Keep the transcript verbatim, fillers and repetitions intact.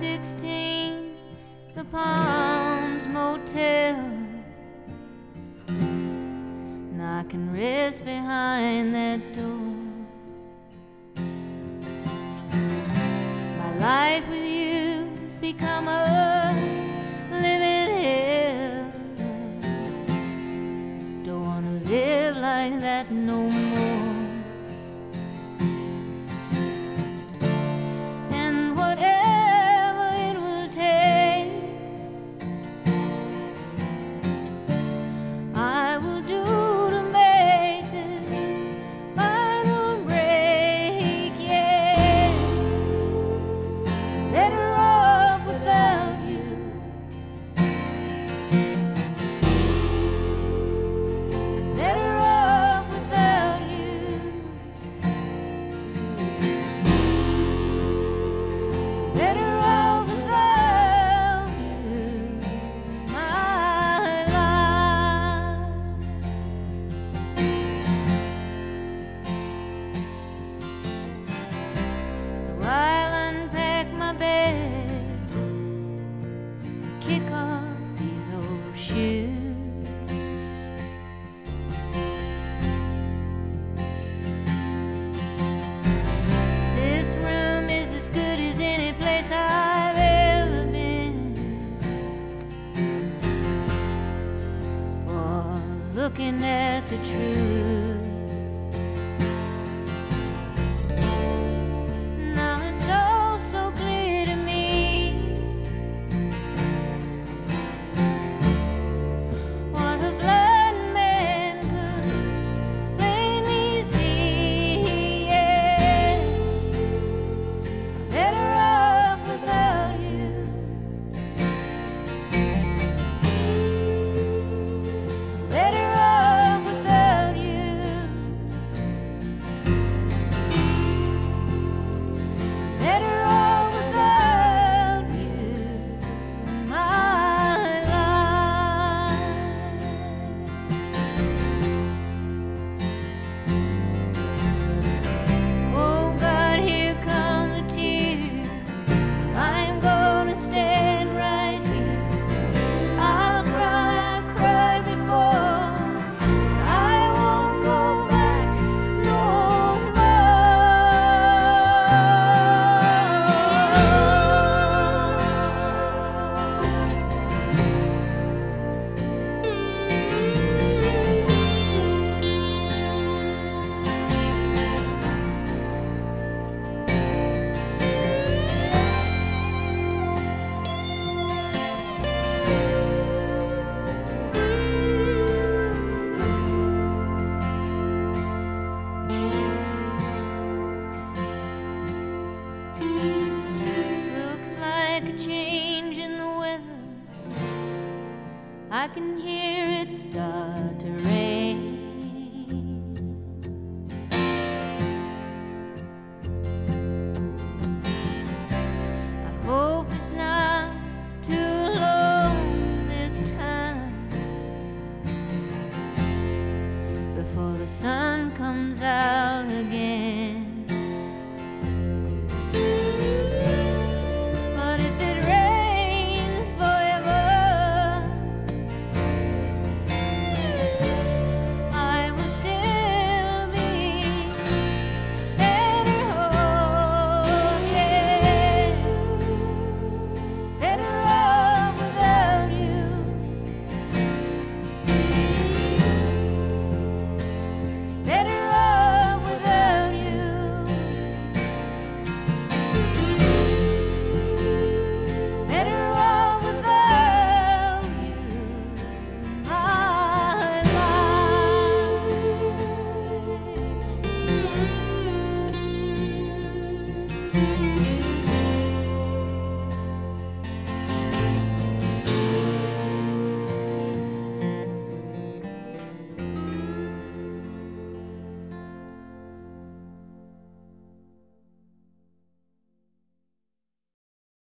sixteen, the Palms Motel, and I can rest behind that door. My life with you has become a living hell. Don't wanna live like that no more. Kick off these old shoes. This room is as good as any place I've ever been. For looking at the truth. I can hear it start.